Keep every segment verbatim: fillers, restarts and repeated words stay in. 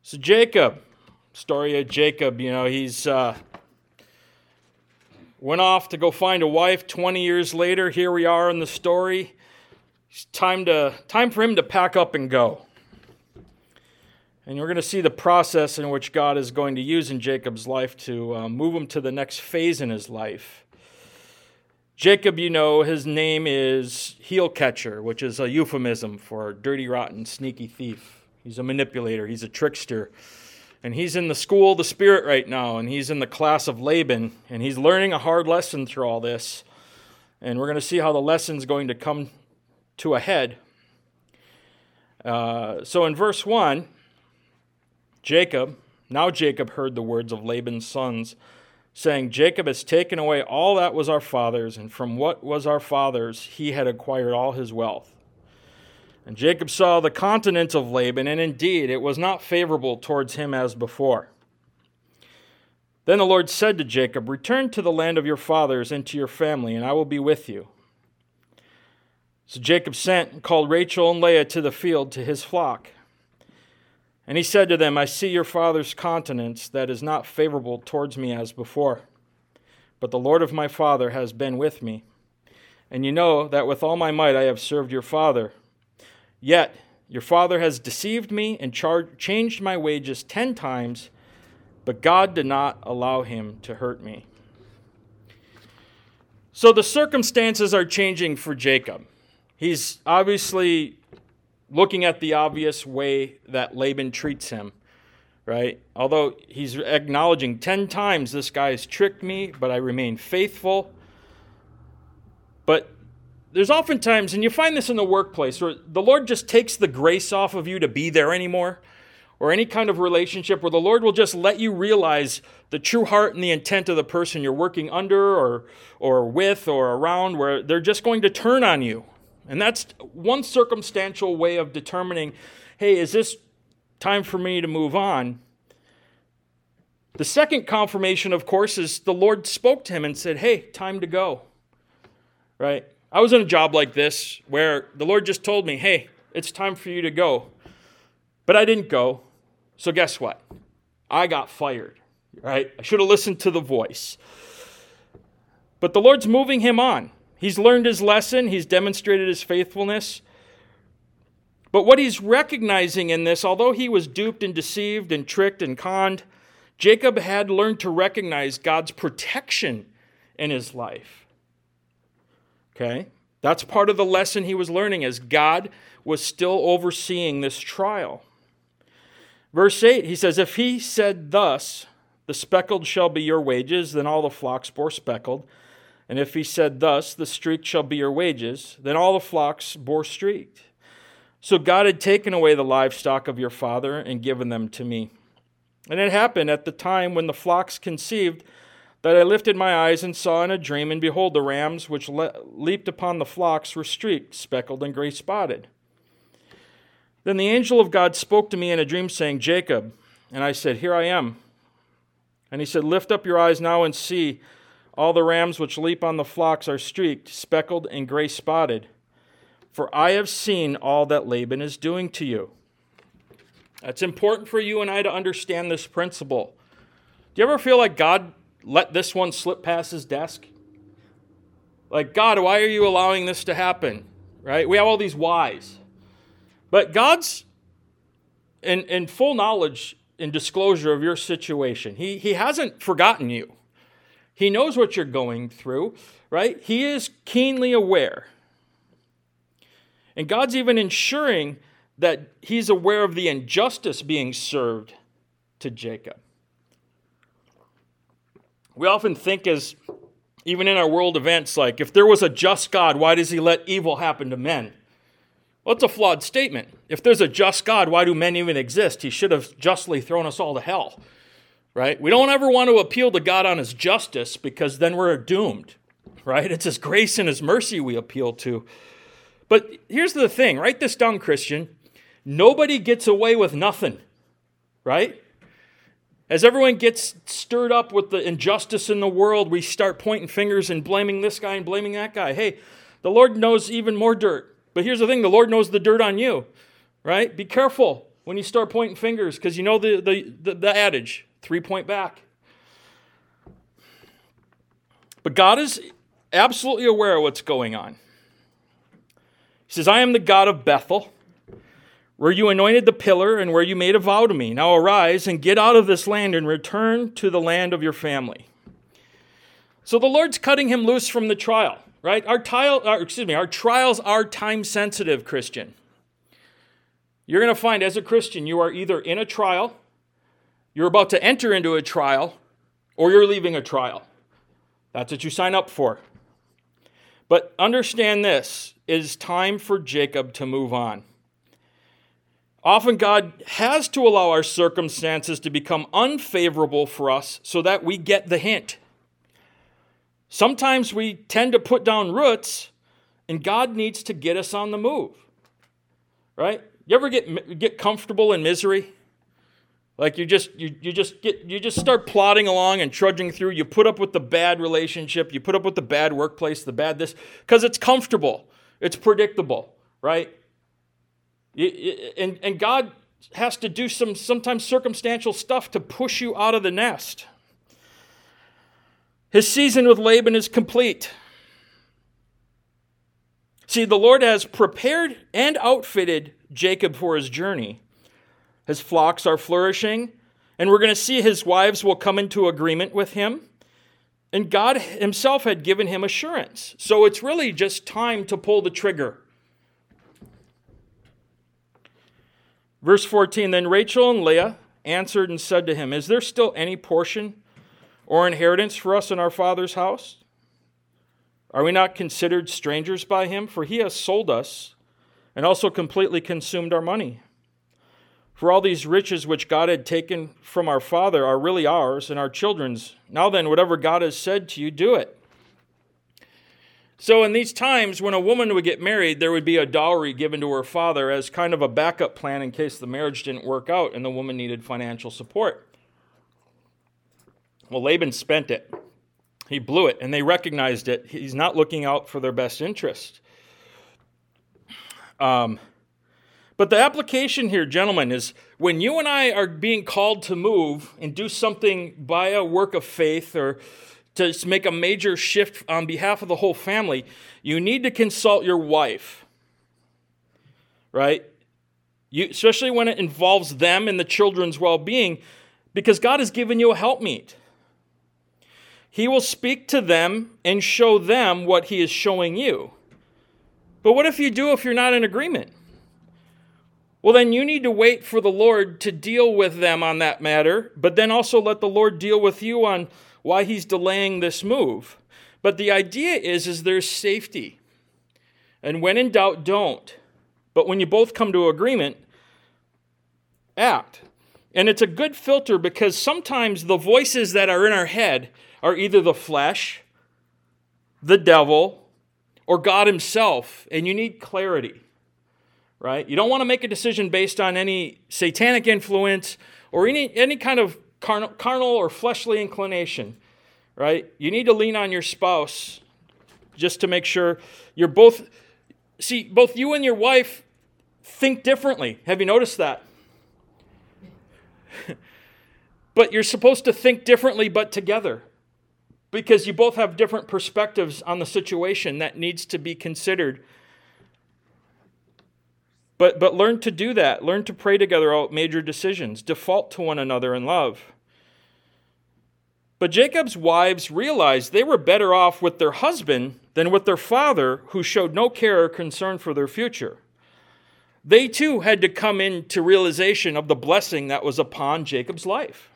So Jacob, story of Jacob, you know, he's uh, went off to go find a wife. twenty years later, here we are in the story. It's time to time for him to pack up and go. And we're going to see the process in which God is going to use in Jacob's life to uh, move him to the next phase in his life. Jacob, you know, his name is heel catcher, which is a euphemism for dirty, rotten, sneaky thief. He's a manipulator. He's a trickster. And he's in the school of the Spirit right now, and he's in the class of Laban, and he's learning a hard lesson through all this. And we're going to see how the lesson's going to come to a head. Uh, so in verse one, Jacob, now Jacob heard the words of Laban's sons, saying, Jacob has taken away all that was our father's, and from what was our father's he had acquired all his wealth. And Jacob saw the countenance of Laban, and indeed it was not favorable towards him as before. Then the Lord said to Jacob, return to the land of your fathers and to your family, and I will be with you. So Jacob sent and called Rachel and Leah to the field to his flock. And he said to them, I see your father's countenance that is not favorable towards me as before. But the Lord of my father has been with me. And you know that with all my might I have served your father. Yet your father has deceived me and char- changed my wages ten times, but God did not allow him to hurt me. So the circumstances are changing for Jacob. He's obviously looking at the obvious way that Laban treats him, right? Although he's acknowledging ten times this guy has tricked me, but I remain faithful. But there's oftentimes, and you find this in the workplace, where the Lord just takes the grace off of you to be there anymore, or any kind of relationship where the Lord will just let you realize the true heart and the intent of the person you're working under or, or with or around, where they're just going to turn on you. And that's one circumstantial way of determining, hey, is this time for me to move on? The second confirmation, of course, is the Lord spoke to him and said, hey, time to go, right? I was in a job like this where the Lord just told me, hey, it's time for you to go. But I didn't go. So guess what? I got fired, right? I should have listened to the voice. But the Lord's moving him on. He's learned his lesson. He's demonstrated his faithfulness. But what he's recognizing in this, although he was duped and deceived and tricked and conned, Jacob had learned to recognize God's protection in his life. Okay? That's part of the lesson he was learning, as God was still overseeing this trial. Verse eight, he says, if he said thus, the speckled shall be your wages, then all the flocks bore speckled. And if he said thus, the streaked shall be your wages, then all the flocks bore streaked. So God had taken away the livestock of your father and given them to me. And it happened at the time when the flocks conceived that I lifted my eyes and saw in a dream, and behold, the rams which le- leaped upon the flocks were streaked, speckled, and gray-spotted. Then the angel of God spoke to me in a dream, saying, Jacob. And I said, here I am. And he said, lift up your eyes now and see. All the rams which leap on the flocks are streaked, speckled, and gray-spotted. For I have seen all that Laban is doing to you. It's important for you and I to understand this principle. Do you ever feel like God let this one slip past his desk? Like, God, why are you allowing this to happen? Right? We have all these whys. But God's in, in full knowledge and disclosure of your situation. He, he hasn't forgotten you. He knows what you're going through, right? He is keenly aware. And God's even ensuring that he's aware of the injustice being served to Jacob. We often think, as even in our world events, like, if there was a just God, why does he let evil happen to men? Well, it's a flawed statement. If there's a just God, why do men even exist? He should have justly thrown us all to hell, right? We don't ever want to appeal to God on his justice, because then we're doomed, right? It's his grace and his mercy we appeal to. But here's the thing. Write this down, Christian. Nobody gets away with nothing, right? As everyone gets stirred up with the injustice in the world, we start pointing fingers and blaming this guy and blaming that guy. Hey, the Lord knows even more dirt. But here's the thing, the Lord knows the dirt on you, right? Be careful. when you start pointing fingers, because you know the, the, the, the adage, three point back. But God is absolutely aware of what's going on. He says, I am the God of Bethel, where you anointed the pillar and where you made a vow to me. Now arise and get out of this land and return to the land of your family. So the Lord's cutting him loose from the trial, right? Our, trial, our, excuse me, our trials are time-sensitive, Christian. You're going to find as a Christian, you are either in a trial, you're about to enter into a trial, or you're leaving a trial. That's what you sign up for. But understand this, it is time for Jacob to move on. Often God has to allow our circumstances to become unfavorable for us so that we get the hint. Sometimes we tend to put down roots, and God needs to get us on the move. Right? You ever get get comfortable in misery? Like you just you you just get you just start plodding along and trudging through. You put up with the bad relationship, you put up with the bad workplace, the bad this, because it's comfortable, it's predictable, right? And, and God has to do some sometimes circumstantial stuff to push you out of the nest. His season with Laban is complete. See, the Lord has prepared and outfitted Jacob for his journey. His flocks are flourishing, and we're going to see his wives will come into agreement with him. And God himself had given him assurance. So it's really just time to pull the trigger. Verse fourteen, then Rachel and Leah answered and said to him, is there still any portion or inheritance for us in our father's house? Are we not considered strangers by him? For he has sold us and also completely consumed our money. For all these riches which God had taken from our father are really ours and our children's. Now then, whatever God has said to you, do it. So in these times, when a woman would get married, there would be a dowry given to her father as kind of a backup plan in case the marriage didn't work out and the woman needed financial support. Well, Laban spent it. He blew it, and they recognized it. He's not looking out for their best interest. Um, but the application here, gentlemen, is when you and I are being called to move and do something by a work of faith or to make a major shift on behalf of the whole family, you need to consult your wife, right? You, especially when it involves them and the children's well-being, because God has given you a helpmeet. He will speak to them and show them what he is showing you. But what if you do if you're not in agreement? Well, then you need to wait for the Lord to deal with them on that matter, but then also let the Lord deal with you on why he's delaying this move. But the idea is, is there's safety. And when in doubt, don't. But when you both come to agreement, act. And it's a good filter because sometimes the voices that are in our head are either the flesh, the devil, or God himself. And you need clarity, right? You don't want to make a decision based on any satanic influence or any, any kind of Carnal, carnal or fleshly inclination, right? You need to lean on your spouse just to make sure you're both, see, both you and your wife think differently. Have you noticed that? But you're supposed to think differently but together because you both have different perspectives on the situation that needs to be considered. But but learn to do that. Learn to pray together about major decisions. Default to one another in love. But Jacob's wives realized they were better off with their husband than with their father, who showed no care or concern for their future. They too had to come into realization of the blessing that was upon Jacob's life.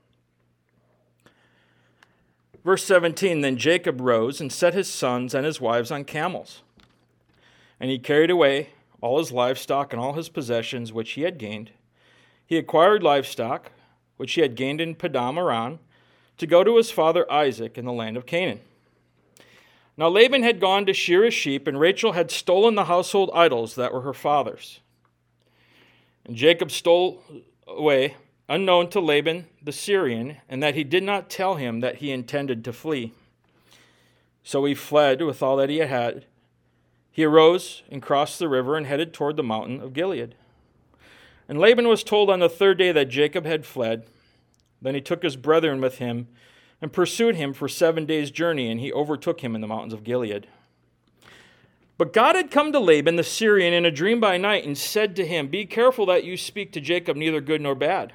Verse seventeen, then Jacob rose and set his sons and his wives on camels. And he carried away all his livestock and all his possessions which he had gained. He acquired livestock which he had gained in Padam Aram to go to his father Isaac in the land of Canaan. Now Laban had gone to shear his sheep, and Rachel had stolen the household idols that were her father's. And Jacob stole away, unknown to Laban the Syrian, and that he did not tell him that he intended to flee. So he fled with all that he had had. He arose and crossed the river and headed toward the mountain of Gilead. And Laban was told on the third day that Jacob had fled. Then he took his brethren with him and pursued him for seven days' journey, and he overtook him in the mountains of Gilead. But God had come to Laban the Syrian in a dream by night and said to him, "Be careful that you speak to Jacob neither good nor bad."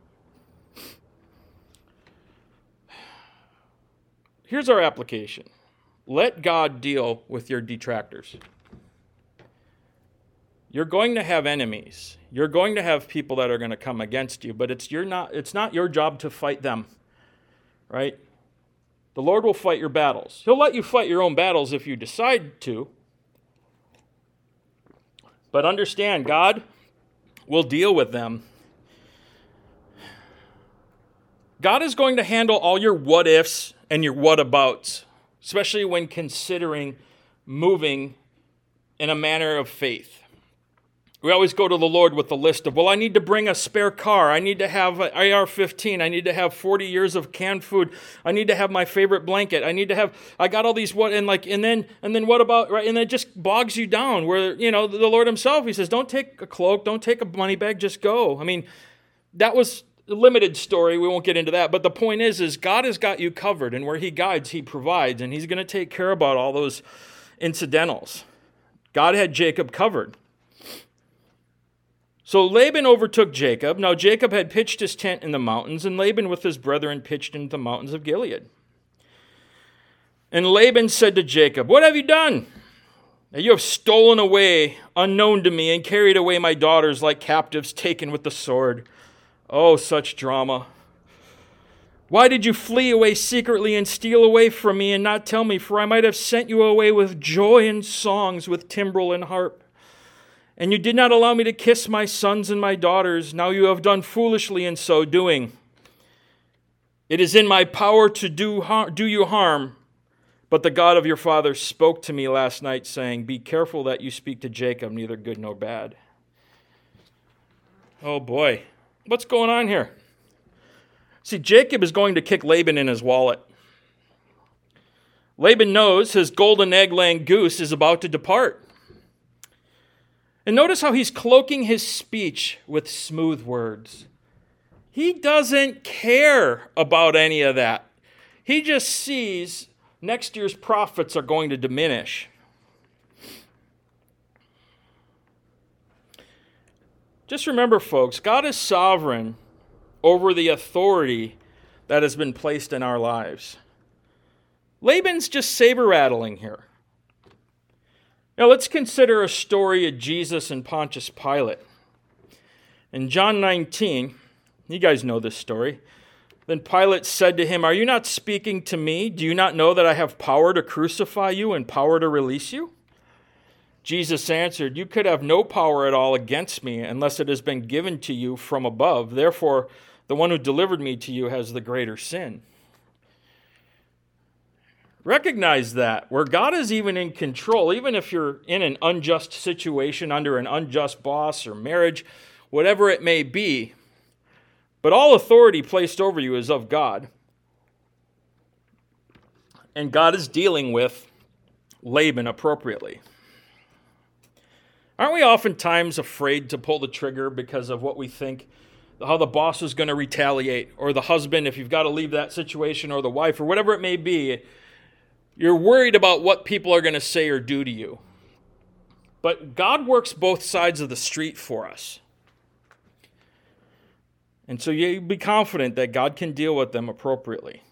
Here's our application. Let God deal with your detractors. You're going to have enemies. You're going to have people that are going to come against you, but it's, you're not, it's not your job to fight them, right? The Lord will fight your battles. He'll let you fight your own battles if you decide to. But understand, God will deal with them. God is going to handle all your what-ifs and your what-abouts, especially when considering moving in a manner of faith. We always go to the Lord with the list of, well, I need to bring a spare car. I need to have an A R fifteen. I need to have forty years of canned food. I need to have my favorite blanket. I need to have, I got all these what, and like, and then, and then what about, right? And it just bogs you down where, you know, the Lord himself, he says, don't take a cloak, don't take a money bag, just go. I mean, that was a limited story. We won't get into that. But the point is, is God has got you covered, and where he guides, he provides, and he's going to take care about all those incidentals. God had Jacob covered. So Laban overtook Jacob. Now Jacob had pitched his tent in the mountains, and Laban with his brethren pitched into the mountains of Gilead. And Laban said to Jacob, "What have you done? Now you have stolen away, unknown to me, and carried away my daughters like captives taken with the sword." Oh, such drama. "Why did you flee away secretly and steal away from me and not tell me? For I might have sent you away with joy and songs, with timbrel and harp. And you did not allow me to kiss my sons and my daughters. Now you have done foolishly in so doing. It is in my power to do, har- do you harm. But the God of your father spoke to me last night, saying, 'Be careful that you speak to Jacob, neither good nor bad.'" Oh boy, what's going on here? See, Jacob is going to kick Laban in his wallet. Laban knows his golden egg-laying goose is about to depart. And notice how he's cloaking his speech with smooth words. He doesn't care about any of that. He just sees next year's profits are going to diminish. Just remember, folks, God is sovereign over the authority that has been placed in our lives. Laban's just saber-rattling here. Now let's consider a story of Jesus and Pontius Pilate. In John nineteen, you guys know this story. Then Pilate said to him, "Are you not speaking to me? Do you not know that I have power to crucify you and power to release you?" Jesus answered, "You could have no power at all against me unless it has been given to you from above. Therefore, the one who delivered me to you has the greater sin." Recognize that, where God is even in control, even if you're in an unjust situation under an unjust boss or marriage, whatever it may be, but all authority placed over you is of God. And God is dealing with Laban appropriately. Aren't we oftentimes afraid to pull the trigger because of what we think, how the boss is going to retaliate, or the husband, if you've got to leave that situation, or the wife, or whatever it may be? You're worried about what people are going to say or do to you. But God works both sides of the street for us. And so you be confident that God can deal with them appropriately.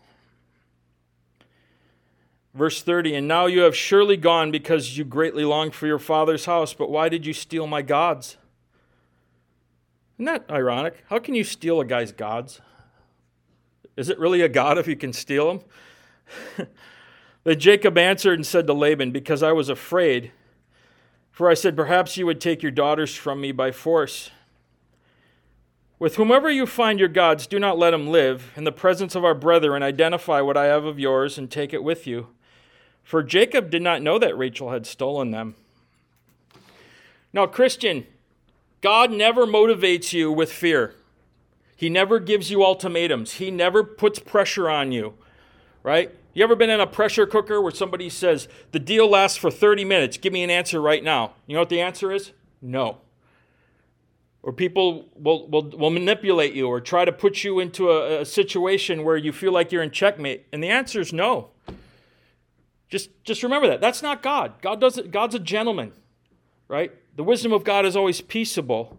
Verse thirty, "And now you have surely gone because you greatly longed for your father's house, but why did you steal my gods?" Isn't that ironic? How can you steal a guy's gods? Is it really a god if you can steal them? Then Jacob answered and said to Laban, "Because I was afraid, for I said, perhaps you would take your daughters from me by force. With whomever you find your gods, do not let him live. In the presence of our brethren, identify what I have of yours and take it with you." For Jacob did not know that Rachel had stolen them. Now, Christian, God never motivates you with fear. He never gives you ultimatums. He never puts pressure on you, right? You ever been in a pressure cooker where somebody says, "The deal lasts for thirty minutes. Give me an answer right now." You know what the answer is? No. Or people will, will, will manipulate you or try to put you into a, a situation where you feel like you're in checkmate? And the answer is no. Just, just remember that. That's not God. God does it, God's a gentleman, right? The wisdom of God is always peaceable.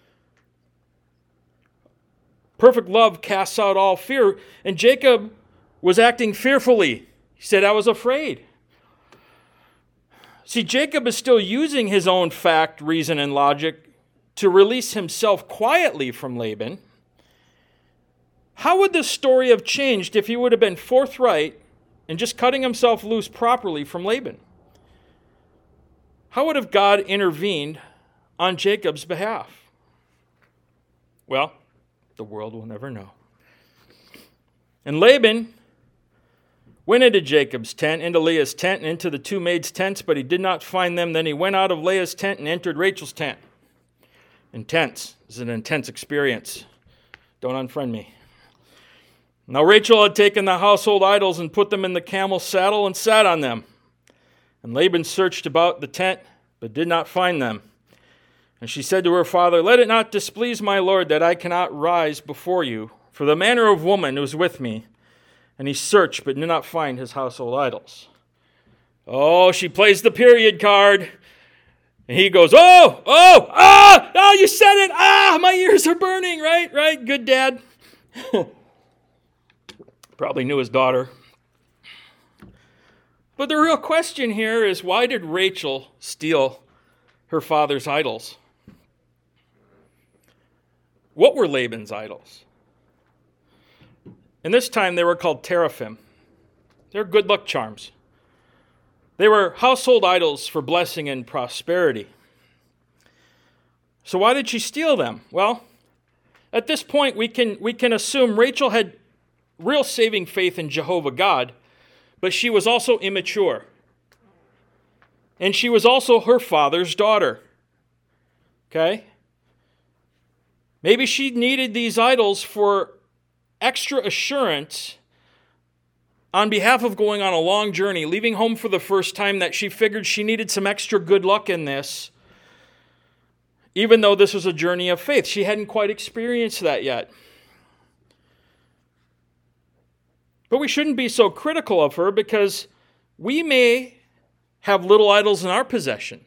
Perfect love casts out all fear. And Jacob was acting fearfully. He said, I was afraid. See, Jacob is still using his own fact, reason, and logic to release himself quietly from Laban. How would this story have changed if he would have been forthright and just cutting himself loose properly from Laban? How would have God intervened on Jacob's behalf? Well, the world will never know. And Laban went into Jacob's tent, into Leah's tent, and into the two maids' tents, but he did not find them. Then he went out of Leah's tent and entered Rachel's tent. Intense. This is an intense experience. Don't unfriend me. Now Rachel had taken the household idols and put them in the camel's saddle and sat on them. And Laban searched about the tent, but did not find them. And she said to her father, let it not displease my lord that I cannot rise before you, for the manner of woman was with me. And he searched, but did not find his household idols. Oh, she plays the period card. And he goes, oh, oh, ah, oh, you said it. Ah, my ears are burning, right? Right? Good dad. Probably knew his daughter. But the real question here is, why did Rachel steal her father's idols? What were Laban's idols? And this time they were called teraphim. They're good luck charms. They were household idols for blessing and prosperity. So why did she steal them? Well, at this point we can we can assume Rachel had real saving faith in Jehovah God, but she was also immature. And she was also her father's daughter. Okay? Maybe she needed these idols for extra assurance on behalf of going on a long journey, leaving home for the first time, that she figured she needed some extra good luck in this, even though this was a journey of faith. She hadn't quite experienced that yet. But we shouldn't be so critical of her, because we may have little idols in our possession.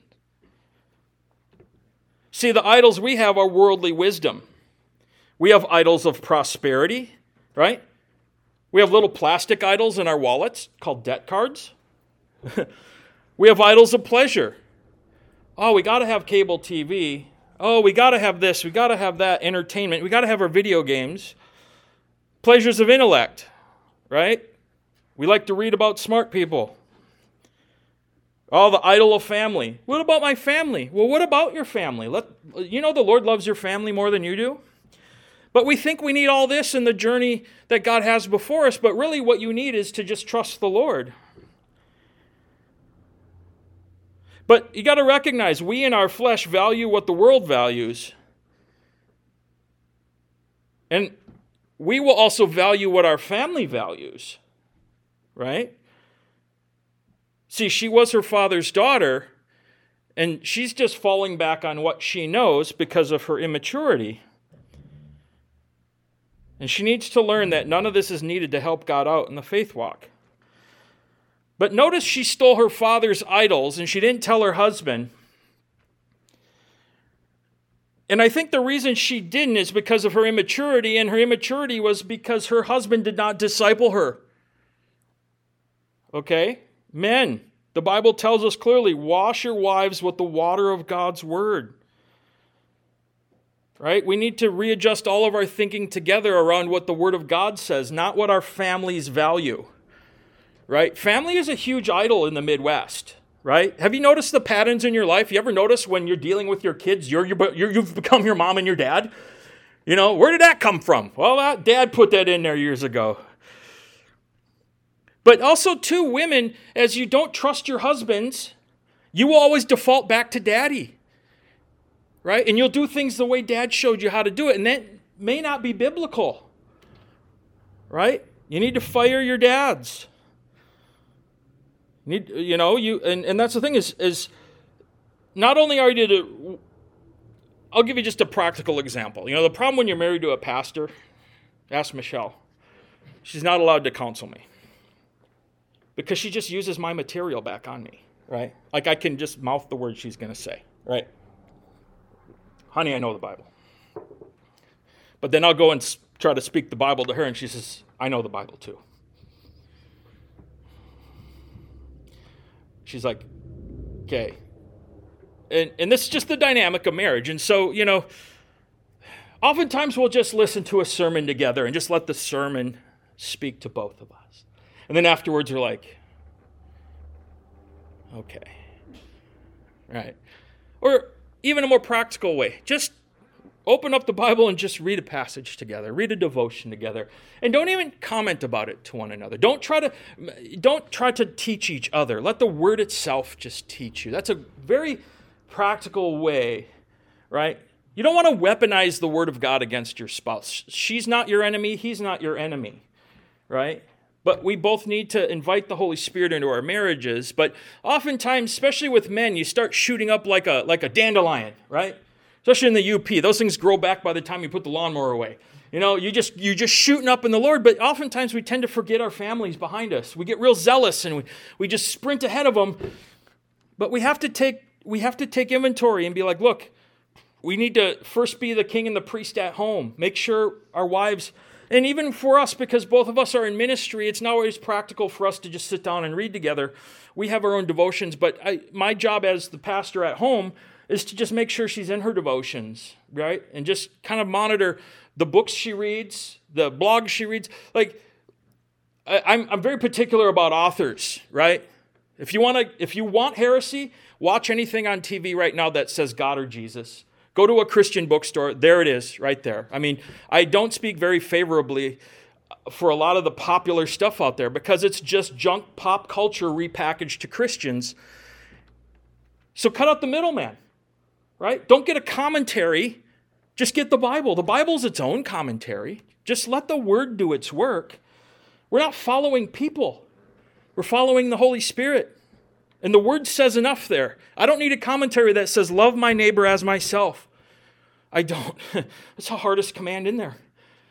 See, the idols we have are worldly wisdom. We have idols of prosperity, right? We have little plastic idols in our wallets called debt cards. We have idols of pleasure. Oh, we got to have cable T V. Oh, we got to have this. We got to have that. Entertainment. We got to have our video games. Pleasures of intellect, right? We like to read about smart people. Oh, the idol of family. What about my family? Well, what about your family? Let, you know the Lord loves your family more than you do. But we think we need all this in the journey that God has before us, but really what you need is to just trust the Lord. But you got to recognize, we in our flesh value what the world values. And we will also value what our family values, right? See, she was her father's daughter, and she's just falling back on what she knows because of her immaturity. And she needs to learn that none of this is needed to help God out in the faith walk. But notice she stole her father's idols, and she didn't tell her husband. And I think the reason she didn't is because of her immaturity, and her immaturity was because her husband did not disciple her. Okay? Men, the Bible tells us clearly, wash your wives with the water of God's word. Right? We need to readjust all of our thinking together around what the Word of God says, not what our families value. Right? Family is a huge idol in the Midwest. Right? Have you noticed the patterns in your life? You ever notice when you're dealing with your kids, you're, you're, you're, you've become your mom and your dad? You know, where did that come from? Well, that, Dad put that in there years ago. But also, too, women, as you don't trust your husbands, you will always default back to daddy. Right? And you'll do things the way Dad showed you how to do it. And that may not be biblical. Right? You need to fire your dads. You need, you know, you and, and that's the thing is, is not only are you to I'll give you just a practical example. You know, the problem when you're married to a pastor, ask Michelle. She's not allowed to counsel me because she just uses my material back on me, right? Like I can just mouth the words she's going to say, right? Honey, I know the Bible. But then I'll go and try to speak the Bible to her, and she says, I know the Bible too. She's like, okay. And, and this is just the dynamic of marriage. And so, you know, oftentimes we'll just listen to a sermon together and just let the sermon speak to both of us. And then afterwards we're like, okay. Right. Or even a more practical way, just open up the Bible and just read a passage together, read a devotion together, and don't even comment about it to one another. Don't try to don't try to teach each other. Let the word itself just teach you. That's a very practical way, right? You don't want to weaponize the word of God against your spouse. She's not your enemy, he's not your enemy, right? But we both need to invite the Holy Spirit into our marriages. But oftentimes, especially with men, you start shooting up like a like a dandelion, right? Especially in the U P. Those things grow back by the time you put the lawnmower away. You know, you just, you're just shooting up in the Lord, but oftentimes we tend to forget our families behind us. We get real zealous and we, we just sprint ahead of them. But we have to take we have to take inventory and be like, look, we need to first be the king and the priest at home. Make sure our wives, and even for us, because both of us are in ministry, it's not always practical for us to just sit down and read together. We have our own devotions, but I, my job as the pastor at home is to just make sure she's in her devotions, right? And just kind of monitor the books she reads, the blogs she reads. Like, I, I'm I'm very particular about authors, right? If you want to, if you want heresy, watch anything on T V right now that says God or Jesus. Go to a Christian bookstore. There it is, right there. I mean, I don't speak very favorably for a lot of the popular stuff out there because it's just junk pop culture repackaged to Christians. So cut out the middleman, right? Don't get a commentary. Just get the Bible. The Bible's its own commentary. Just let the Word do its work. We're not following people. We're following the Holy Spirit. And the Word says enough there. I don't need a commentary that says, love my neighbor as myself. I don't. That's the hardest command in there.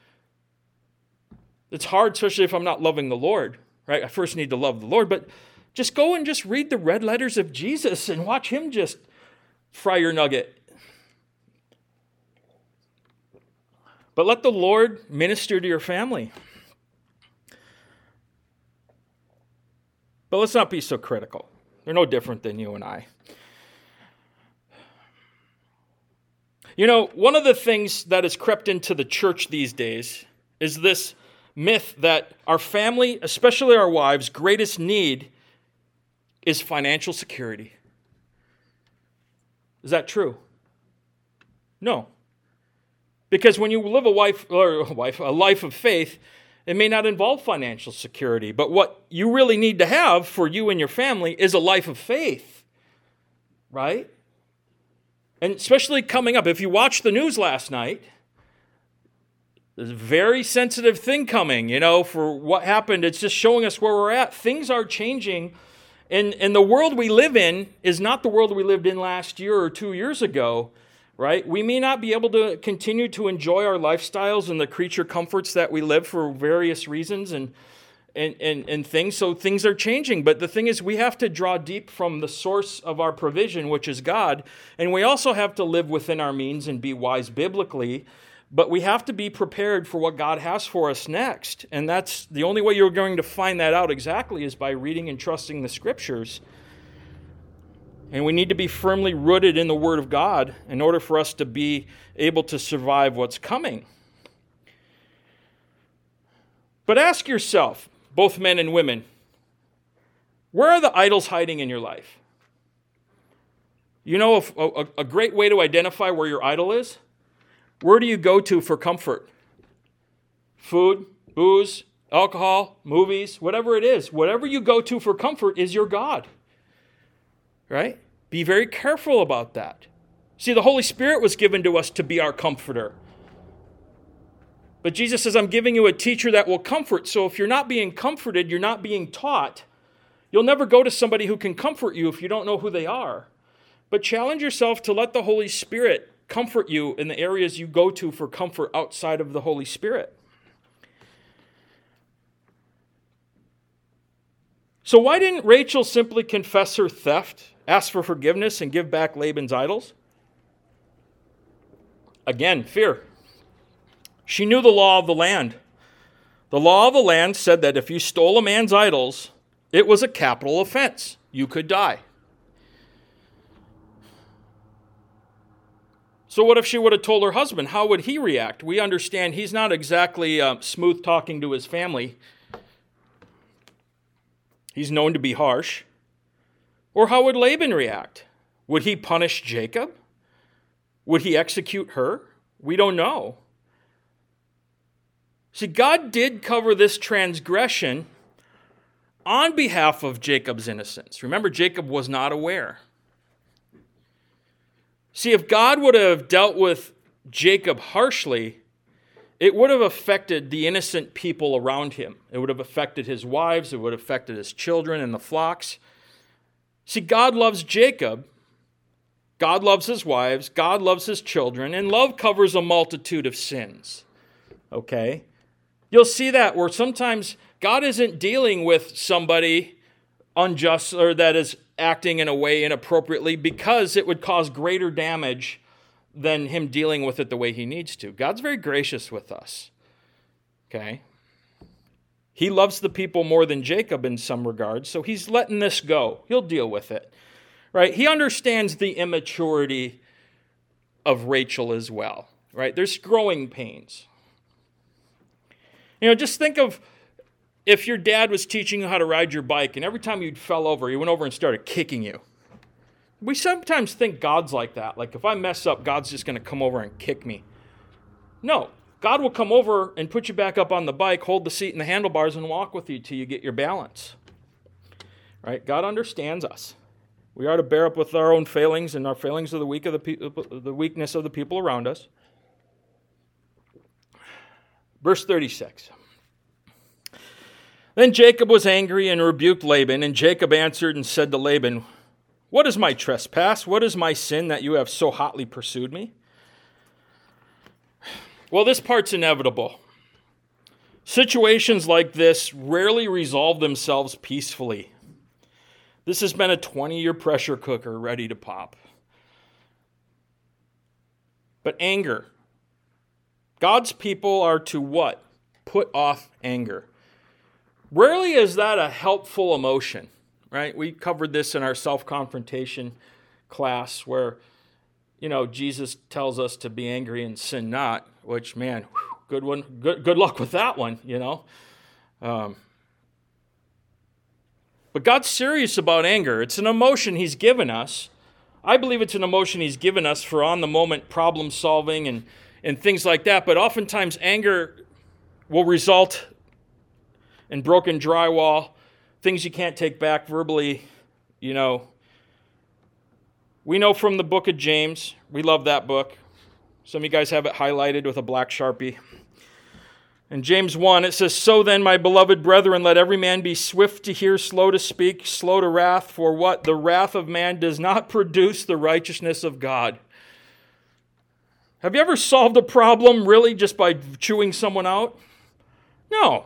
It's hard, especially if I'm not loving the Lord, right? I first need to love the Lord, but just go and just read the red letters of Jesus and watch him just fry your nugget. But let the Lord minister to your family. But let's not be so critical. They're no different than you and I. You know, one of the things that has crept into the church these days is this myth that our family, especially our wives' greatest need is financial security. Is that true? No. Because when you live a wife or a wife, a life of faith, it may not involve financial security, but what you really need to have for you and your family is a life of faith, right? And especially coming up, if you watched the news last night, there's a very sensitive thing coming, you know, for what happened. It's just showing us where we're at. Things are changing, and, and the world we live in is not the world we lived in last year or two years ago. Right? We may not be able to continue to enjoy our lifestyles and the creature comforts that we live for various reasons and, and, and, and things. So things are changing. But the thing is, we have to draw deep from the source of our provision, which is God. And we also have to live within our means and be wise biblically. But we have to be prepared for what God has for us next. And that's the only way you're going to find that out exactly is by reading and trusting the Scriptures. And we need to be firmly rooted in the Word of God in order for us to be able to survive what's coming. But ask yourself, both men and women, where are the idols hiding in your life? You know if a, a great way to identify where your idol is? Where do you go to for comfort? Food, booze, alcohol, movies, whatever it is. Whatever you go to for comfort is your God. Right? Be very careful about that. See, the Holy Spirit was given to us to be our comforter. But Jesus says, I'm giving you a teacher that will comfort. So if you're not being comforted, you're not being taught. You'll never go to somebody who can comfort you if you don't know who they are. But challenge yourself to let the Holy Spirit comfort you in the areas you go to for comfort outside of the Holy Spirit. So why didn't Rachel simply confess her theft, ask for forgiveness, and give back Laban's idols? Again, fear. She knew the law of the land. The law of the land said that if you stole a man's idols, it was a capital offense. You could die. So what if she would have told her husband? How would he react? We understand he's not exactly uh, smooth talking to his family. He's known to be harsh. Or how would Laban react? Would he punish Jacob? Would he execute her? We don't know. See, God did cover this transgression on behalf of Jacob's innocence. Remember, Jacob was not aware. See, if God would have dealt with Jacob harshly, it would have affected the innocent people around him. It would have affected his wives. It would have affected his children and the flocks. See, God loves Jacob. God loves his wives. God loves his children. And love covers a multitude of sins. Okay? You'll see that where sometimes God isn't dealing with somebody unjust or that is acting in a way inappropriately because it would cause greater damage than him dealing with it the way he needs to. God's very gracious with us. Okay? He loves the people more than Jacob in some regards, so he's letting this go. He'll deal with it. Right? He understands the immaturity of Rachel as well. Right? There's growing pains. You know, just think of if your dad was teaching you how to ride your bike and every time you fell over, he went over and started kicking you. We sometimes think God's like that. Like if I mess up, God's just going to come over and kick me. No, God will come over and put you back up on the bike, hold the seat and the handlebars, and walk with you till you get your balance. Right? God understands us. We are to bear up with our own failings and our failings of the weak of the, pe- the weakness of the people around us. Verse thirty-six. Then Jacob was angry and rebuked Laban, and Jacob answered and said to Laban, "What is my trespass? What is my sin that you have so hotly pursued me?" Well, this part's inevitable. Situations like this rarely resolve themselves peacefully. This has been a twenty-year pressure cooker ready to pop. But anger. God's people are to what? Put off anger. Rarely is that a helpful emotion, right? We covered this in our self-confrontation class where, you know, Jesus tells us to be angry and sin not, which, man, whew, good one. Good, good luck with that one, you know. Um, but God's serious about anger. It's an emotion he's given us. I believe it's an emotion he's given us for on-the-moment problem solving and and things like that, but oftentimes anger will result in broken drywall, things you can't take back verbally, you know. We know from the book of James, we love that book. Some of you guys have it highlighted with a black Sharpie. In James one, it says, "So then, my beloved brethren, let every man be swift to hear, slow to speak, slow to wrath, for what? The wrath of man does not produce the righteousness of God." Have you ever solved a problem really just by chewing someone out? No.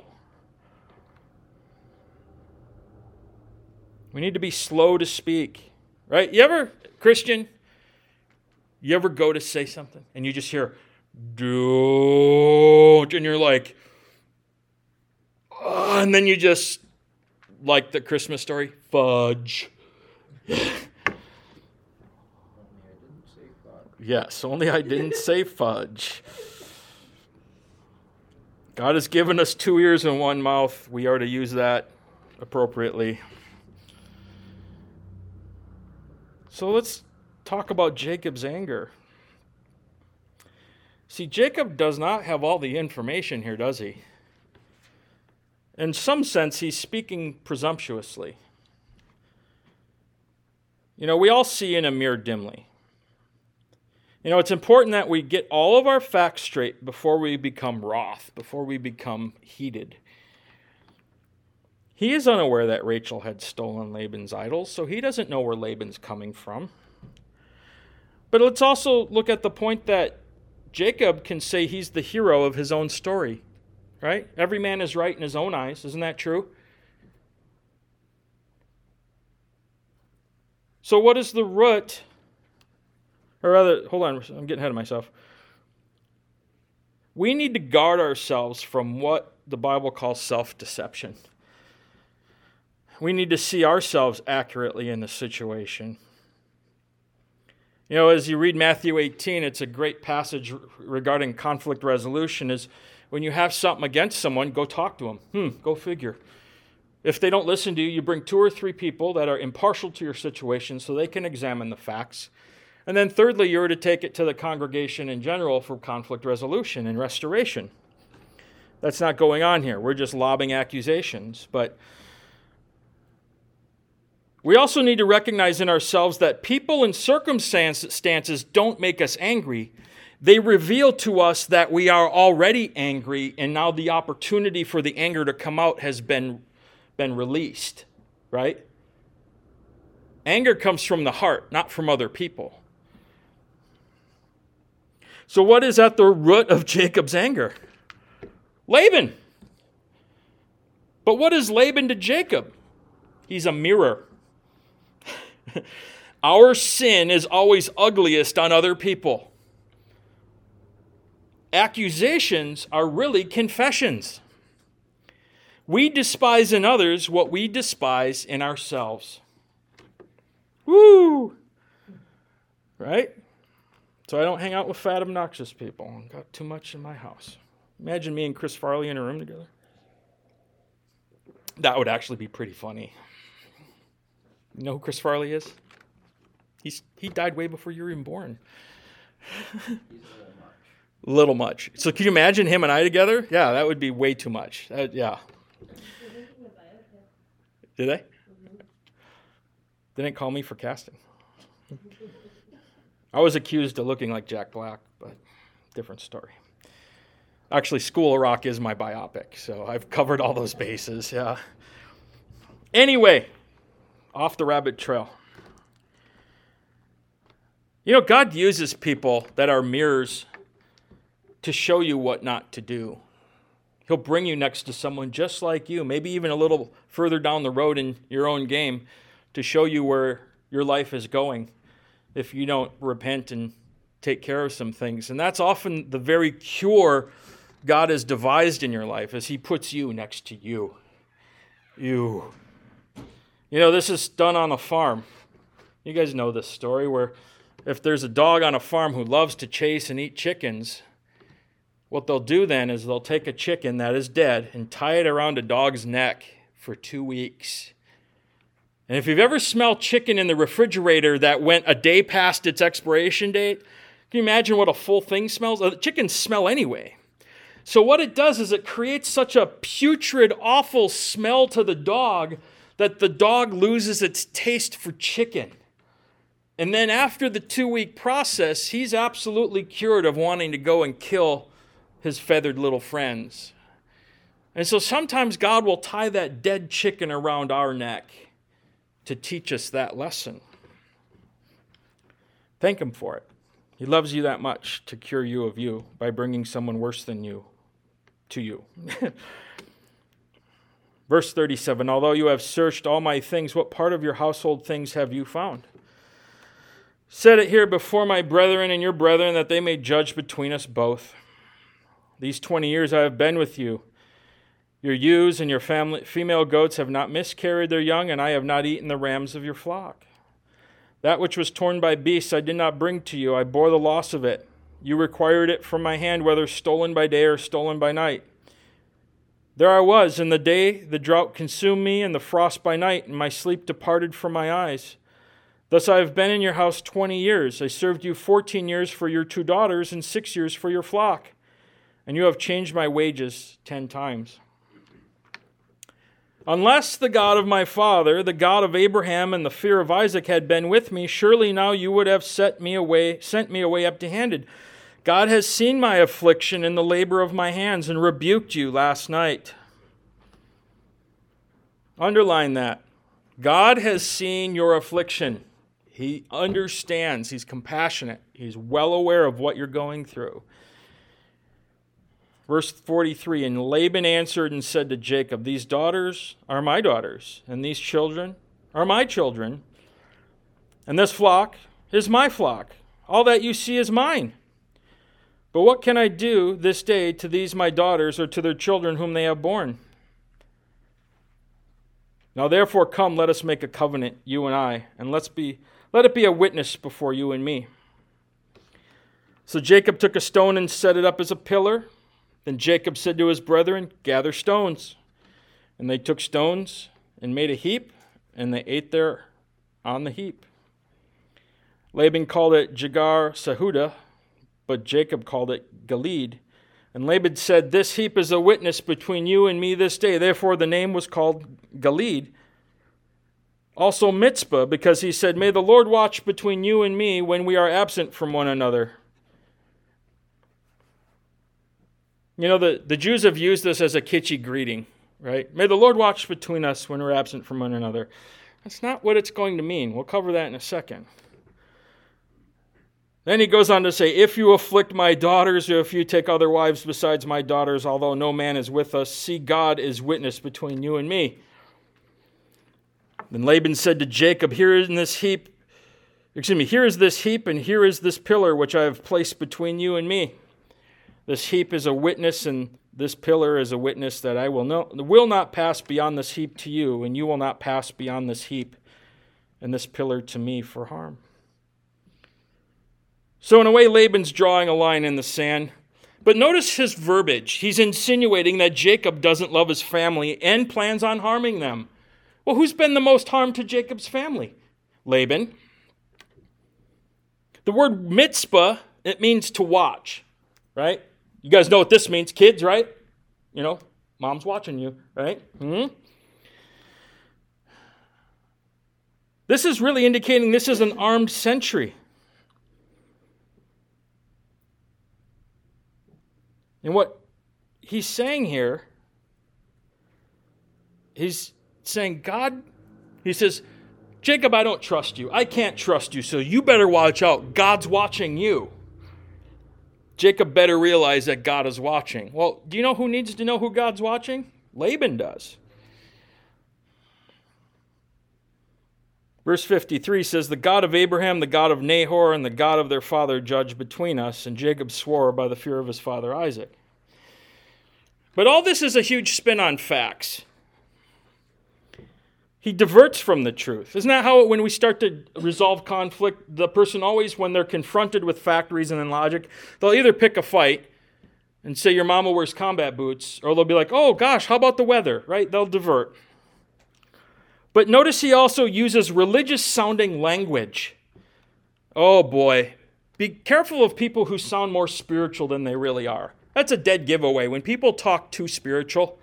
We need to be slow to speak, right? You ever, Christian, you ever go to say something and you just hear, "Don't," and you're like, oh, and then you just, like the Christmas story, fudge. Yes, only I didn't say fudge. God has given us two ears and one mouth. We are to use that appropriately. So let's talk about Jacob's anger. See, Jacob does not have all the information here, does he? In some sense, he's speaking presumptuously. You know, we all see in a mirror dimly. You know, it's important that we get all of our facts straight before we become wroth, before we become heated. He is unaware that Rachel had stolen Laban's idols, so he doesn't know where Laban's coming from. But let's also look at the point that Jacob can say he's the hero of his own story, right? Every man is right in his own eyes. Isn't that true? So what is the root, or rather, hold on, I'm getting ahead of myself. We need to guard ourselves from what the Bible calls self-deception. We need to see ourselves accurately in the situation. You know, as you read Matthew eighteen, it's a great passage regarding conflict resolution, is when you have something against someone, go talk to them. Hmm, go figure. If they don't listen to you, you bring two or three people that are impartial to your situation so they can examine the facts. And then thirdly, you're to take it to the congregation in general for conflict resolution and restoration. That's not going on here. We're just lobbing accusations. But we also need to recognize in ourselves that people and circumstances don't make us angry. They reveal to us that we are already angry, and now the opportunity for the anger to come out has been been released, right? Anger comes from the heart, not from other people. So what is at the root of Jacob's anger? Laban. But what is Laban to Jacob? He's a mirror. Our sin is always ugliest on other people. Accusations are really confessions. We despise in others what we despise in ourselves. Woo! Right? So I don't hang out with fat, obnoxious people. I've got too much in my house. Imagine me and Chris Farley in a room together. That would actually be pretty funny. You know who Chris Farley is? He's He died way before you were even born. He's a little much. Little much. So can you imagine him and I together? Yeah, that would be way too much. That, yeah. Did they? Mm-hmm. They didn't call me for casting. I was accused of looking like Jack Black, but different story. Actually, School of Rock is my biopic, so I've covered all those bases, yeah. Anyway, off the rabbit trail. You know, God uses people that are mirrors to show you what not to do. He'll bring you next to someone just like you, maybe even a little further down the road in your own game, to show you where your life is going if you don't repent and take care of some things. And that's often the very cure God has devised in your life, as he puts you next to you. You. You know, this is done on a farm. You guys know this story where if there's a dog on a farm who loves to chase and eat chickens, what they'll do then is they'll take a chicken that is dead and tie it around a dog's neck for two weeks. And if you've ever smelled chicken in the refrigerator that went a day past its expiration date, can you imagine what a full thing smells? Uh, chickens smell anyway. So what it does is it creates such a putrid, awful smell to the dog that the dog loses its taste for chicken. And then after the two-week process, he's absolutely cured of wanting to go and kill his feathered little friends. And so sometimes God will tie that dead chicken around our neck to teach us that lesson. Thank him for it. He loves you that much to cure you of you by bringing someone worse than you to you. Verse thirty-seven, although you have searched all my things, what part of your household things have you found? Set it here before my brethren and your brethren, that they may judge between us both. These twenty years I have been with you. Your ewes and your family, female goats have not miscarried their young, and I have not eaten the rams of your flock. That which was torn by beasts I did not bring to you. I bore the loss of it. You required it from my hand, whether stolen by day or stolen by night. There I was in the day, the drought consumed me, and the frost by night, and my sleep departed from my eyes. Thus I have been in your house twenty years. I served you fourteen years for your two daughters, and six years for your flock. And you have changed my wages ten times. Unless the God of my father, the God of Abraham and the fear of Isaac had been with me, surely now you would have set me away, sent me away empty-handed. God has seen my affliction and the labor of my hands and rebuked you last night. Underline that. God has seen your affliction. He understands. He's compassionate. He's well aware of what you're going through. Verse forty-three, and Laban answered and said to Jacob, these daughters are my daughters, and these children are my children, and this flock is my flock. All that you see is mine. But what can I do this day to these my daughters or to their children whom they have borne? Now therefore come, let us make a covenant, you and I, and let's be let it be a witness before you and me. So Jacob took a stone and set it up as a pillar. Then Jacob said to his brethren, gather stones. And they took stones and made a heap, and they ate there on the heap. Laban called it Jegar-Sahada, but Jacob called it Gilead. And Laban said, this heap is a witness between you and me this day. Therefore the name was called Gilead. Also Mitzpah, because he said, may the Lord watch between you and me when we are absent from one another. You know, the, the Jews have used this as a kitschy greeting, right? May the Lord watch between us when we're absent from one another. That's not what it's going to mean. We'll cover that in a second. Then he goes on to say, if you afflict my daughters, or if you take other wives besides my daughters, although no man is with us, see, God is witness between you and me. Then Laban said to Jacob, here in this heap, excuse me, here is this heap, and here is this pillar which I have placed between you and me. This heap is a witness, and this pillar is a witness that I will, no, will not pass beyond this heap to you, and you will not pass beyond this heap and this pillar to me for harm. So in a way, Laban's drawing a line in the sand. But notice his verbiage. He's insinuating that Jacob doesn't love his family and plans on harming them. Well, who's been the most harm to Jacob's family? Laban. The word mitzpah, it means to watch, right? You guys know what this means, kids, right? You know, mom's watching you, right? Mm-hmm. This is really indicating this is an armed sentry. And what he's saying here, he's saying, God, he says, Jacob, I don't trust you. I can't trust you, so you better watch out. God's watching you. Jacob better realize that God is watching. Well, do you know who needs to know who God's watching? Laban does. Verse fifty-three says, the God of Abraham, the God of Nahor, and the God of their father judged between us, and Jacob swore by the fear of his father Isaac. But all this is a huge spin on facts. He diverts from the truth. Isn't that how when we start to resolve conflict, the person always, when they're confronted with fact, reason, and logic, they'll either pick a fight and say your mama wears combat boots, or they'll be like, oh gosh, how about the weather, right? They'll divert. But notice he also uses religious-sounding language. Oh boy, be careful of people who sound more spiritual than they really are. That's a dead giveaway. When people talk too spiritual,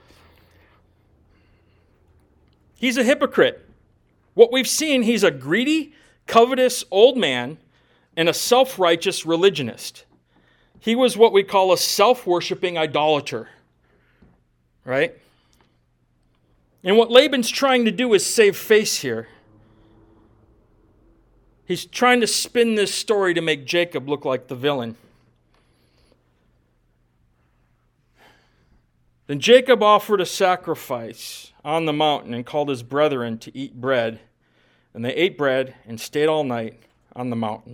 he's a hypocrite. What we've seen, he's a greedy, covetous old man and a self-righteous religionist. He was what we call a self-worshiping idolater, right? And what Laban's trying to do is save face here. He's trying to spin this story to make Jacob look like the villain. Then Jacob offered a sacrifice on the mountain and called his brethren to eat bread. And they ate bread and stayed all night on the mountain.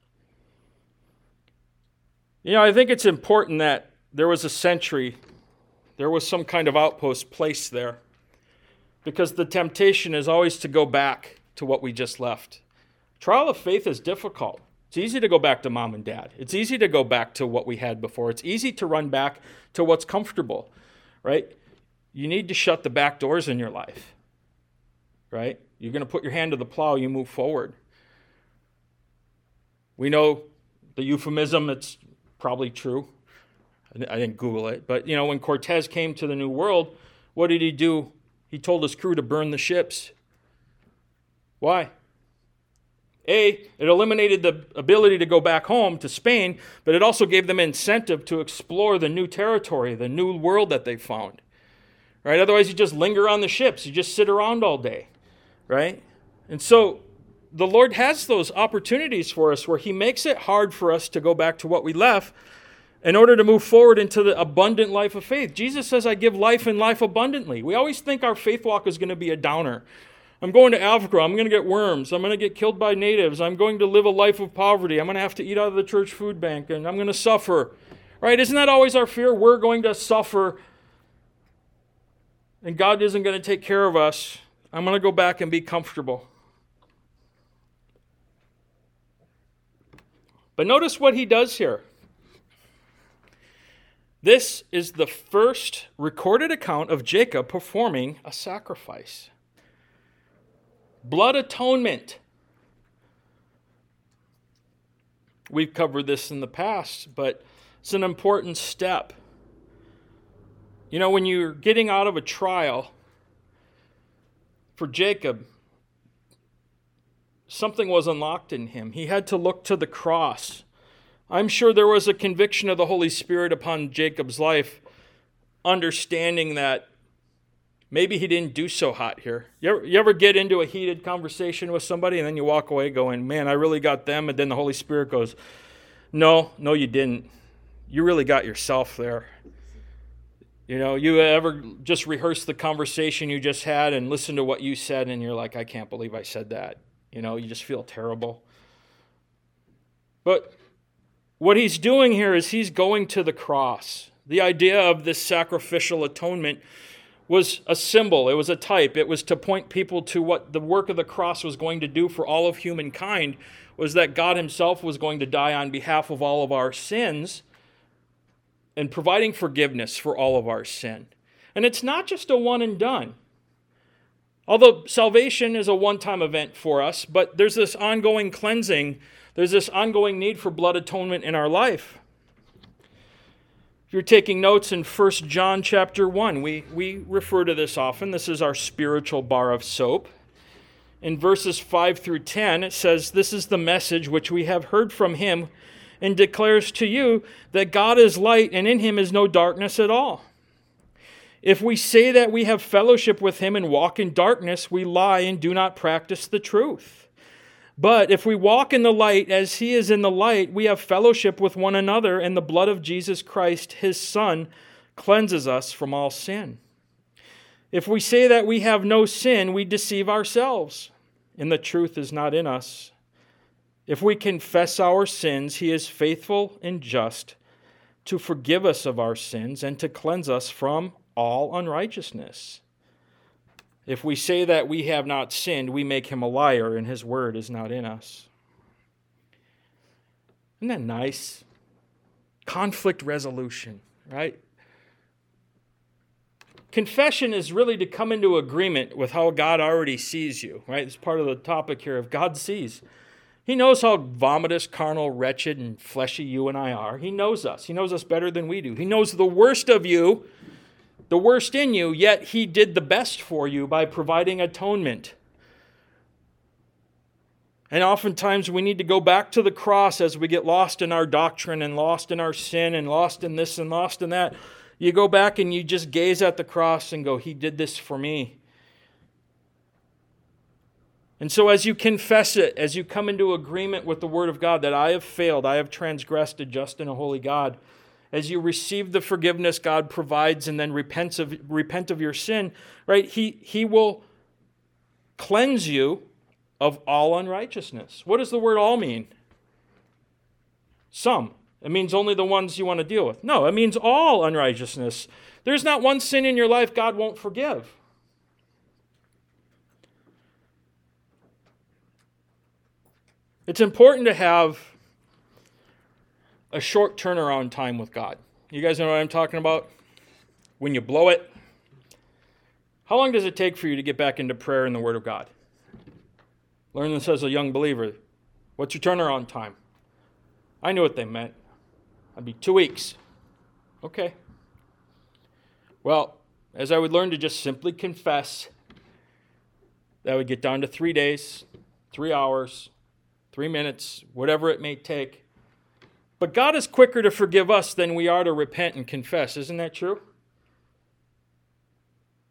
You know, I think it's important that there was a sentry, there was some kind of outpost placed there. Because the temptation is always to go back to what we just left. Trial of faith is difficult. It's easy to go back to mom and dad. It's easy to go back to what we had before. It's easy to run back to what's comfortable, right? You need to shut the back doors in your life, right? You're going to put your hand to the plow, you move forward. We know the euphemism, it's probably true. I didn't Google it. But, you know, when Cortez came to the New World, what did he do? He told his crew to burn the ships. Why? A, it eliminated the ability to go back home to Spain, but it also gave them incentive to explore the new territory, the new world that they found. Right? Otherwise, you just linger on the ships. You just sit around all day. Right? And so the Lord has those opportunities for us where he makes it hard for us to go back to what we left in order to move forward into the abundant life of faith. Jesus says, I give life and life abundantly. We always think our faith walk is going to be a downer. I'm going to Africa. I'm going to get worms. I'm going to get killed by natives. I'm going to live a life of poverty. I'm going to have to eat out of the church food bank, and I'm going to suffer. Right? Isn't that always our fear? We're going to suffer, and God isn't going to take care of us. I'm going to go back and be comfortable. But notice what he does here. This is the first recorded account of Jacob performing a sacrifice. Blood atonement. We've covered this in the past, but it's an important step. You know, when you're getting out of a trial, for Jacob, something was unlocked in him. He had to look to the cross. I'm sure there was a conviction of the Holy Spirit upon Jacob's life, understanding that maybe he didn't do so hot here. You ever, you ever get into a heated conversation with somebody and then you walk away going, man, I really got them. And then the Holy Spirit goes, no, no, you didn't. You really got yourself there. You know, you ever just rehearse the conversation you just had and listen to what you said and you're like, I can't believe I said that. You know, you just feel terrible. But what he's doing here is he's going to the cross. The idea of this sacrificial atonement was a symbol. It was a type. It was to point people to what the work of the cross was going to do for all of humankind, was that God himself was going to die on behalf of all of our sins and providing forgiveness for all of our sin. And it's not just a one and done. Although salvation is a one-time event for us, but there's this ongoing cleansing. There's this ongoing need for blood atonement in our life. If you're taking notes in First John chapter one, we, we refer to this often. This is our spiritual bar of soap. In verses five through ten, it says, this is the message which we have heard from him and declares to you that God is light and in him is no darkness at all. If we say that we have fellowship with him and walk in darkness, we lie and do not practice the truth. But if we walk in the light as he is in the light, we have fellowship with one another, and the blood of Jesus Christ, his Son, cleanses us from all sin. If we say that we have no sin, we deceive ourselves, and the truth is not in us. If we confess our sins, he is faithful and just to forgive us of our sins and to cleanse us from all unrighteousness. If we say that we have not sinned, we make him a liar, and his word is not in us. Isn't that nice? Conflict resolution, right? Confession is really to come into agreement with how God already sees you, right? It's part of the topic here of God sees. He knows how vomitous, carnal, wretched, and fleshy you and I are. He knows us. He knows us better than we do. He knows the worst of you, the worst in you, yet he did the best for you by providing atonement. And oftentimes we need to go back to the cross as we get lost in our doctrine and lost in our sin and lost in this and lost in that. You go back and you just gaze at the cross and go, he did this for me. And so as you confess it, as you come into agreement with the Word of God that I have failed, I have transgressed a just and a holy God, as you receive the forgiveness God provides and then repent of, repent of your sin, right? He, he will cleanse you of all unrighteousness. What does the word all mean? Some. It means only the ones you want to deal with. No, it means all unrighteousness. There's not one sin in your life God won't forgive. It's important to have a short turnaround time with God. You guys know what I'm talking about? When you blow it. How long does it take for you to get back into prayer and the Word of God? Learn this as a young believer. What's your turnaround time? I knew what they meant. I'd be two weeks. Okay. Well, as I would learn to just simply confess, that would get down to three days, three hours, three minutes, whatever it may take. But God is quicker to forgive us than we are to repent and confess. Isn't that true?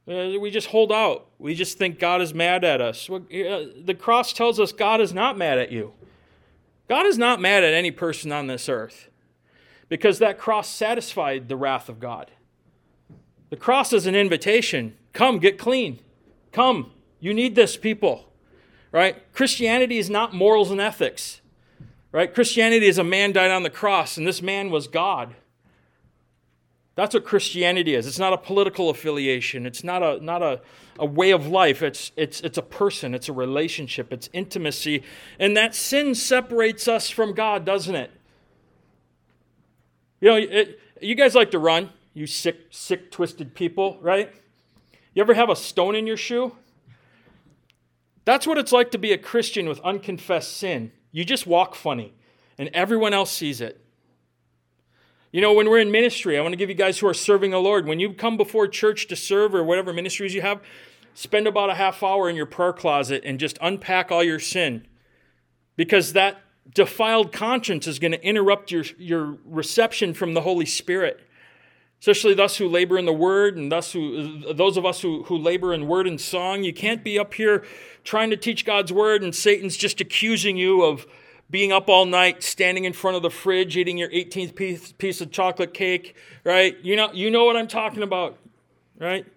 Uh, we just hold out. We just think God is mad at us. Well, uh, the cross tells us God is not mad at you. God is not mad at any person on this earth because that cross satisfied the wrath of God. The cross is an invitation. Come, get clean. Come. You need this, people. Right? Christianity is not morals and ethics. Right? Christianity is a man died on the cross, and this man was God. That's what Christianity is. It's not a political affiliation. It's not a not a, a way of life. It's it's it's a person. It's a relationship. It's intimacy. And that sin separates us from God, doesn't it? You know, it, you guys like to run, you sick, sick, twisted people, right? You ever have a stone in your shoe? That's what it's like to be a Christian with unconfessed sin. You just walk funny, and everyone else sees it. You know, when we're in ministry, I want to give you guys who are serving the Lord, when you come before church to serve or whatever ministries you have, spend about a half hour in your prayer closet and just unpack all your sin. Because that defiled conscience is going to interrupt your, your reception from the Holy Spirit. Especially thus who labor in the word and thus who, those of us who, who labor in word and song. You can't be up here trying to teach God's word and Satan's just accusing you of being up all night, standing in front of the fridge, eating your eighteenth piece, piece of chocolate cake, right? You know, you know what I'm talking about, right?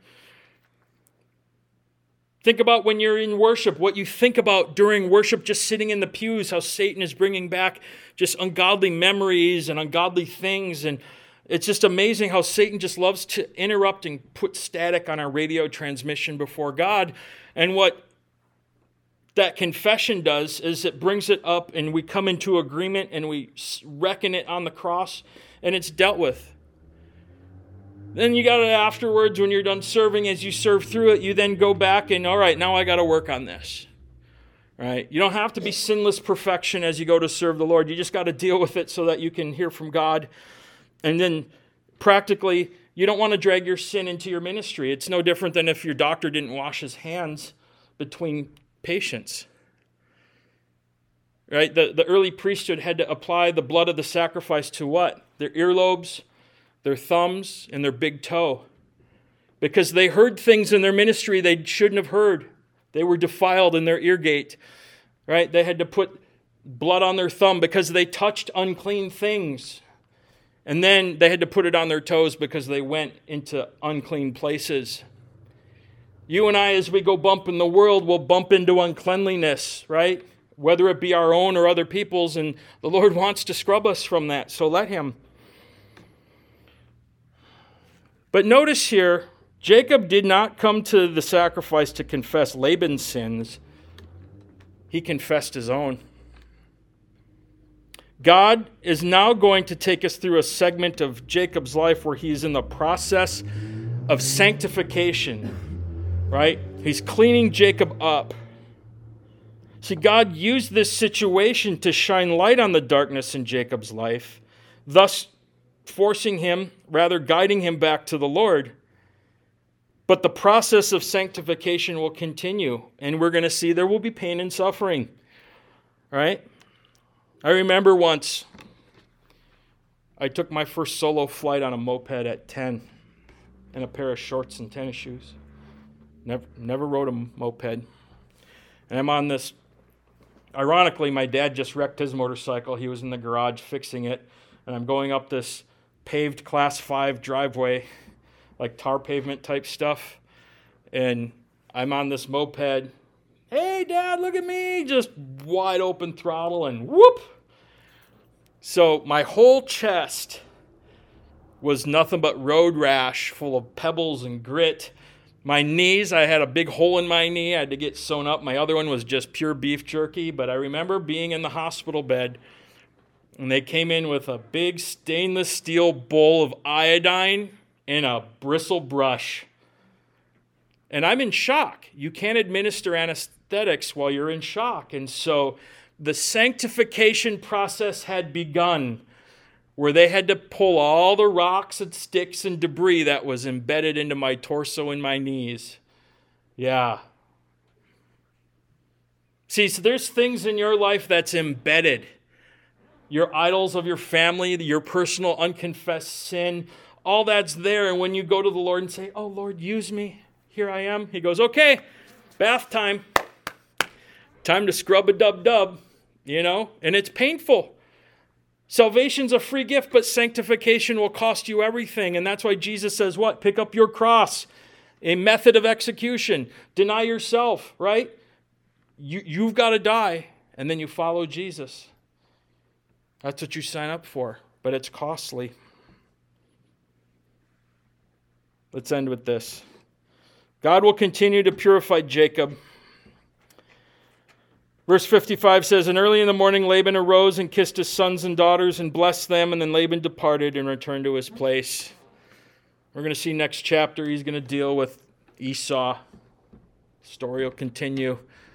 Think about when you're in worship, what you think about during worship, just sitting in the pews, how Satan is bringing back just ungodly memories and ungodly things. And it's just amazing how Satan just loves to interrupt and put static on our radio transmission before God. And what that confession does is it brings it up and we come into agreement and we reckon it on the cross and it's dealt with. Then you got it afterwards when you're done serving, as you serve through it, you then go back and, all right, now I got to work on this. Right? You don't have to be sinless perfection as you go to serve the Lord. You just got to deal with it so that you can hear from God. And then practically, you don't want to drag your sin into your ministry. It's no different than if your doctor didn't wash his hands between patients. Right? The, the early priesthood had to apply the blood of the sacrifice to what? Their earlobes, their thumbs, and their big toe. Because they heard things in their ministry they shouldn't have heard. They were defiled in their ear gate. Right? They had to put blood on their thumb because they touched unclean things. And then they had to put it on their toes because they went into unclean places. You and I, as we go bump in the world, will bump into uncleanliness, right? Whether it be our own or other people's, and the Lord wants to scrub us from that, so let Him. But notice here, Jacob did not come to the sacrifice to confess Laban's sins. He confessed his own. God is now going to take us through a segment of Jacob's life where he's in the process of sanctification. Right? He's cleaning Jacob up. See, God used this situation to shine light on the darkness in Jacob's life, thus forcing him, rather guiding him back to the Lord. But the process of sanctification will continue, and we're going to see there will be pain and suffering. Right? I remember once I took my first solo flight on a moped at ten in a pair of shorts and tennis shoes. Never, never rode a moped. And I'm on this, ironically, my dad just wrecked his motorcycle. He was in the garage fixing it. And I'm going up this paved class five driveway, like tar pavement type stuff. And I'm on this moped. Hey, Dad, look at me. Just wide open throttle and whoop. So my whole chest was nothing but road rash full of pebbles and grit. My knees, I had a big hole in my knee. I had to get sewn up. My other one was just pure beef jerky. But I remember being in the hospital bed, and they came in with a big stainless steel bowl of iodine and a bristle brush. And I'm in shock. You can't administer anesthetics while you're in shock. And so the sanctification process had begun, where they had to pull all the rocks and sticks and debris that was embedded into my torso and my knees. Yeah. See, so there's things in your life that's embedded. Your idols of your family, your personal unconfessed sin, all that's there. And when you go to the Lord and say, oh, Lord, use me. here I am. He goes, okay, bath time. Time to scrub a dub-dub, you know, and it's painful. Salvation's a free gift, but sanctification will cost you everything. And that's why Jesus says what? Pick up your cross. A method of execution. Deny yourself, right? You, you've got to die, and then you follow Jesus. That's what you sign up for, but it's costly. Let's end with this. God will continue to purify Jacob. Verse fifty-five says, and early in the morning Laban arose and kissed his sons and daughters and blessed them, and then Laban departed and returned to his place. We're going to see next chapter, he's going to deal with Esau. The story will continue.